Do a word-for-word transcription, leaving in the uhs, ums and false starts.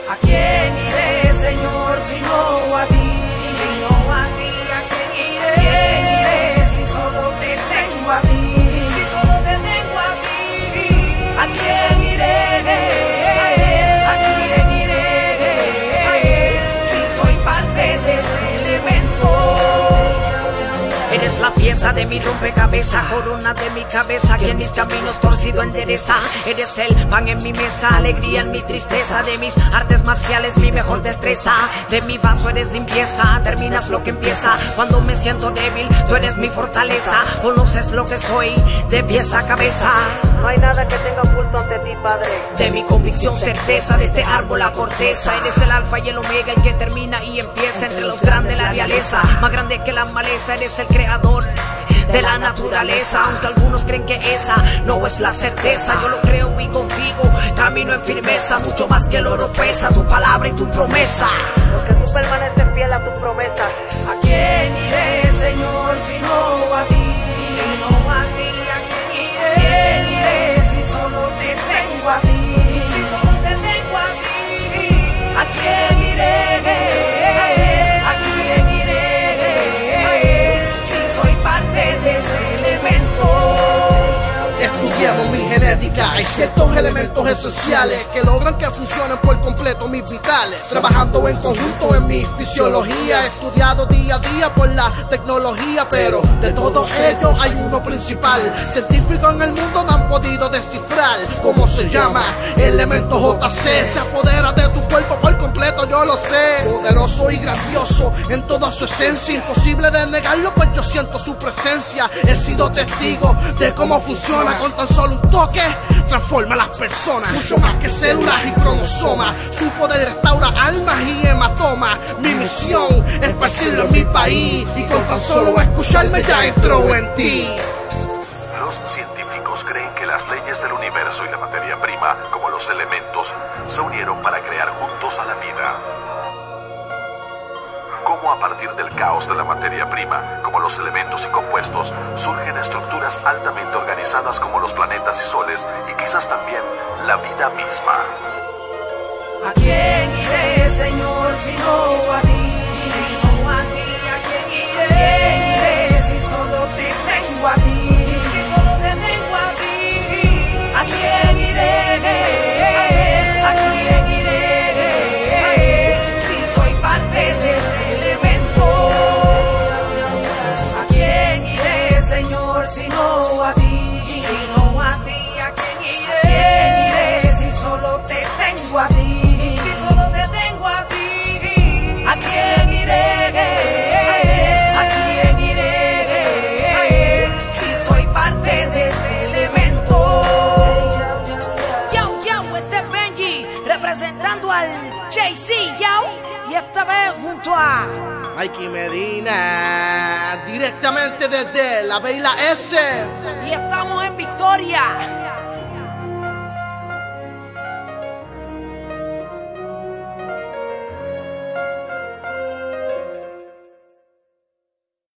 ¿A quién iré, Señor, si no a ti? Si no a ti, ¿a quién iré? ¿A quién iré si solo te tengo a ti? Si solo te tengo a ti. ¿A quién iré? ¿A quién iré si soy parte de ese elemento? Eres la pieza de mi rompecabezas, corona de mi cabeza, que en mis caminos torcido endereza. Eres el pan en mi mesa, alegría en mi tristeza, de mis artes marciales mi mejor destreza. De mi vaso eres limpieza, terminas lo que empieza. Cuando me siento débil, tú eres mi fortaleza. Conoces lo que soy, de pies a cabeza. No hay nada que tenga oculto ante ti, Padre. De mi convicción certeza, de este árbol la corteza. Eres el alfa y el omega, el que termina y empieza. Entre los grandes la realeza, más grande que la maleza. Eres el creador de la naturaleza, aunque algunos creen que esa no es la certeza. Yo lo creo y contigo camino en firmeza. Mucho más que el oro pesa tu palabra y tu promesa. Porque tú permaneces fiel a tus promesas. ¿A quién iré, Señor, si no a ti? Si no a ti, ¿a quién iré? ¿A quién iré si solo te tengo a ti? Si solo te tengo a ti. ¿A quién iré? ¿A quién iré si soy parte de ese elemento? Estudiamos mi genética, hay ciertos elementos esenciales que logran que funcionen por completo mis vitales. Trabajando en conjunto en mi fisiología, estudiado día a día por la tecnología, pero de todos ellos hay uno principal. Científicos en el mundo no han podido descifrar cómo se llama. Elemento J C, se apodera de tu cuerpo por completo, yo lo sé. Poderoso y grandioso en toda su esencia, imposible de negarlo, pues yo siento su presencia. He sido testigo de cómo funciona, con tan solo un toque transforma a las personas. Mucho más que células y cromosomas, su poder restaura almas y hematomas. Mi misión es esparcirlo en mi país, y con tan solo escucharme ya entró en ti. Los científicos creen que las leyes del universo y la materia prima, como los elementos, se unieron para crear juntos a la vida. Cómo a partir del caos de la materia prima, como los elementos y compuestos, surgen estructuras altamente organizadas como los planetas y soles, y quizás también la vida misma. ¿A quién iré, Señor, si no a ti? Si no a ti, ¿a quién iré? ¿A quién iré si solo te tengo a ti? Si solo te tengo a ti. ¿A quién iré? ¿A quién iré si soy parte de ese elemento? ¿A quién iré, Señor, si no a ti? Si no a ti, ¿a quién iré? ¿A quién iré si solo te tengo a ti? ¿A quién iré? ¿A quién iré si soy parte de este elemento? Yo, yo, este es Benji, representando al Jay-Z, yo. Y esta vez junto a Mikey Medina, directamente desde la Vela S. Y estamos en victoria.